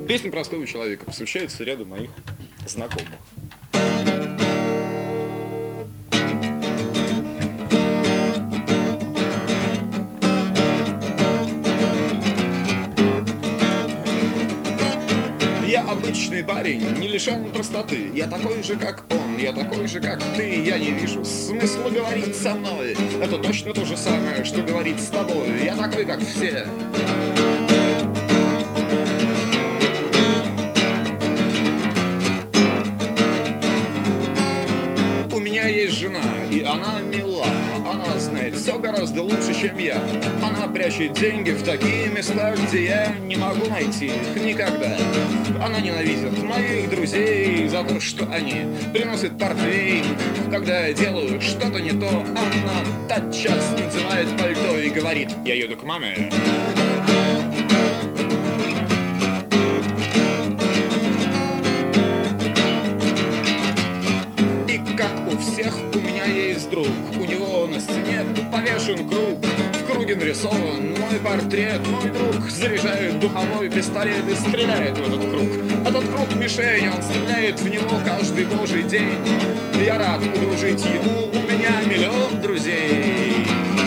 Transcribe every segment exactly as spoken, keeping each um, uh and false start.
Песня простого человека посвящается ряду моих знакомых. Я обычный парень, не лишен простоты. Я такой же, как он, я такой же, как ты. Я не вижу смысла говорить со мной. Это точно то же самое, что говорить с тобой. Я такой, как все. У меня есть жена, и она мила. Она знает все гораздо лучше, чем я. Она прячет деньги в такие места, где я не могу найти их никогда. Она ненавидит моих друзей за то, что они приносят портвейн. Когда я делаю что-то не то, она тотчас надевает пальто и говорит: я еду к маме. И как у всех, у меня есть друг. У него на стене повешен круг. В круге нарисован мой портрет. Мой друг заряжает духовой пистолет и стреляет в этот круг. Этот круг мишень, он стреляет в него каждый божий день. Я рад удружить ему, у меня миллион друзей.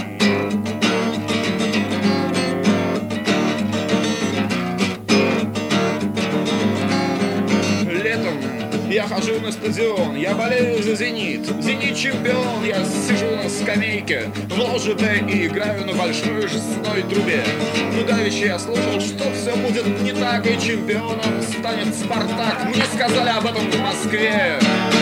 Летом я хожу на стадион, я болею за «Зенит». «Зенит» чемпион, я сижу на скамейке в ложе Д и играю на большой жестяной трубе. Но давеча я слышал, что все будет не так, и чемпионом станет «Спартак». Мне сказали об этом в Москве.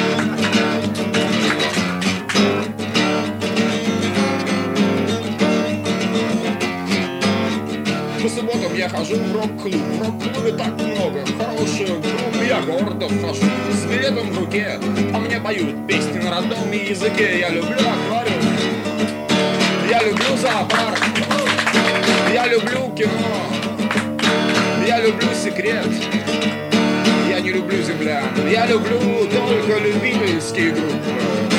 По субботам я хожу в рок-клуб. В рок-клубе так много хороших групп. Я гордо хожу с билетом в руке, а мне поют песни на родном языке. Я люблю аквариум, я люблю зоопарк, я люблю кино, я люблю секрет. Я не люблю землян, я люблю только любительские группы.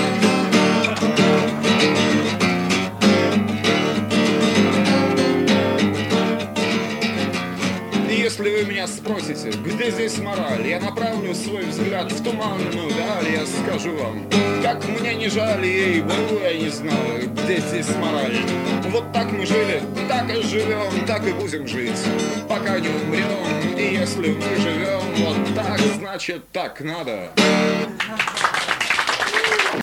Если вы меня спросите, где здесь мораль, я направлю свой взгляд в туманную даль. Я скажу вам, как мне не жаль, ей-богу, я не знаю, где здесь мораль. Вот так мы жили, так и живем, так и будем жить, пока не умрем. И если мы живем вот так, значит так надо.